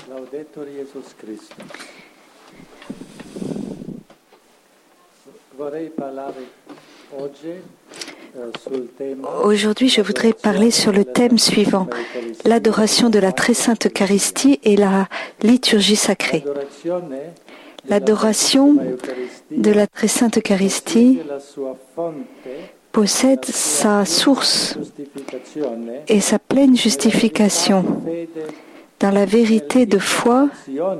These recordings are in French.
Laudetur Jesus Christus. Vorrei parlare oggi sul tema. Aujourd'hui, je voudrais parler sur le thème suivant, l'adoration de la très sainte Eucharistie et la liturgie sacrée. L'adoration de la très sainte Eucharistie possède sa source et sa pleine justification dans la vérité de foi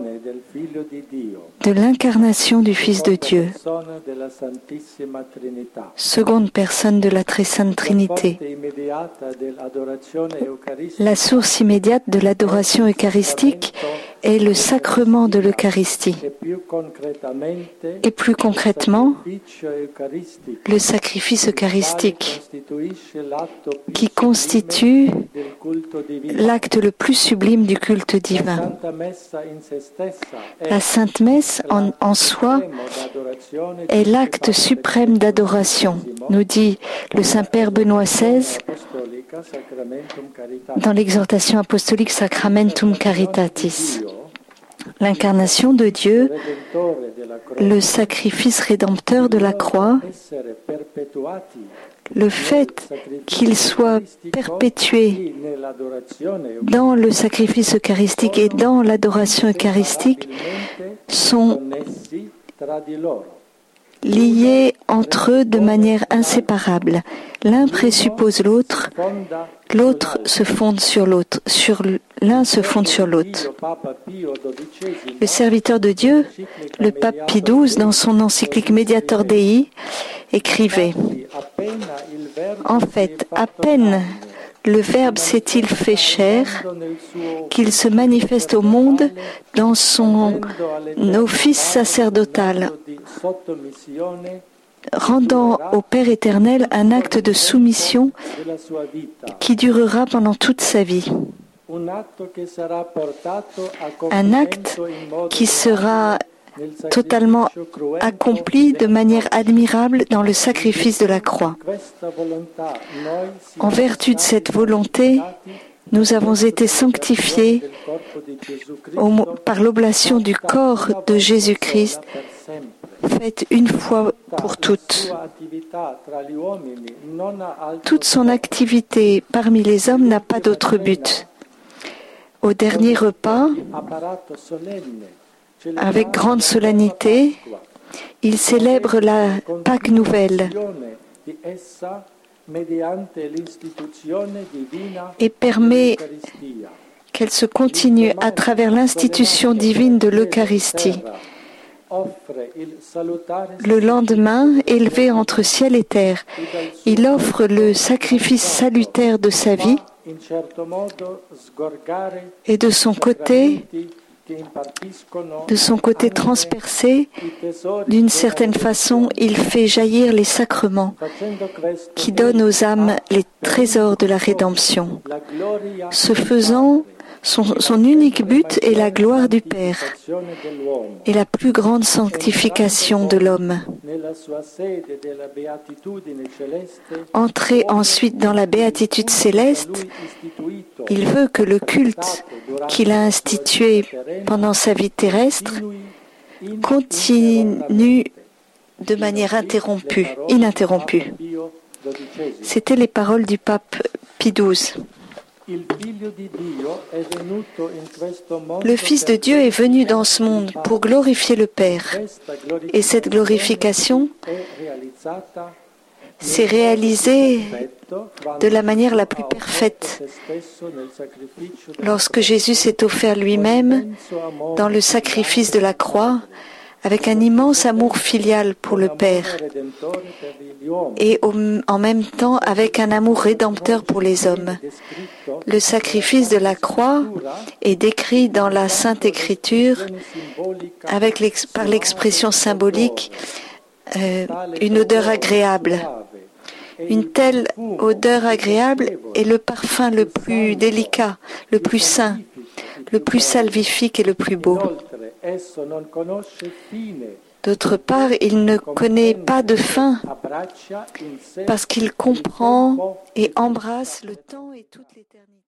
de l'incarnation du Fils de Dieu, seconde personne de la très sainte Trinité. La source immédiate de l'adoration eucharistique est le sacrement de l'Eucharistie et plus concrètement le sacrifice eucharistique qui constitue l'acte le plus sublime du culte divin. La Sainte Messe en soi est l'acte suprême d'adoration, nous dit le Saint-Père Benoît XVI dans l'exhortation apostolique Sacramentum Caritatis. L'incarnation de Dieu, le sacrifice rédempteur de la croix, le fait qu'il soit perpétué dans le sacrifice eucharistique et dans l'adoration eucharistique sont liés entre eux de manière inséparable. L'un présuppose l'autre, l'autre se fonde sur l'autre, l'un se fonde sur l'autre. Le serviteur de Dieu, le pape Pie XII, dans son encyclique Mediator Dei, écrivait « En fait, à peine le Verbe s'est-il fait chair, qu'il se manifeste au monde dans son office sacerdotal, rendant au Père éternel un acte de soumission qui durera pendant toute sa vie. Un acte qui sera totalement accompli de manière admirable dans le sacrifice de la croix. En vertu de cette volonté, nous avons été sanctifiés par l'oblation du corps de Jésus-Christ, faite une fois pour toutes. Toute son activité parmi les hommes n'a pas d'autre but. Au dernier repas, avec grande solennité, il célèbre la Pâque nouvelle et permet qu'elle se continue à travers l'institution divine de l'Eucharistie. Le lendemain, élevé entre ciel et terre, il offre le sacrifice salutaire de sa vie et de son côté transpercé, d'une certaine façon, il fait jaillir les sacrements qui donnent aux âmes les trésors de la rédemption. Ce faisant, son unique but est la gloire du Père et la plus grande sanctification de l'homme. Entré ensuite dans la béatitude céleste, il veut que le culte qu'il a institué pendant sa vie terrestre continue de manière ininterrompue. C'étaient les paroles du pape Pie XII. Le Fils de Dieu est venu dans ce monde pour glorifier le Père. Et cette glorification s'est réalisée de la manière la plus parfaite lorsque Jésus s'est offert lui-même dans le sacrifice de la croix avec un immense amour filial pour le Père et en même temps avec un amour rédempteur pour les hommes. Le sacrifice de la croix est décrit dans la Sainte Écriture par l'expression symbolique une odeur agréable. Une telle odeur agréable est le parfum le plus délicat, le plus saint, le plus salvifique et le plus beau. D'autre part, il ne connaît pas de fin parce qu'il comprend et embrasse le temps et toute l'éternité.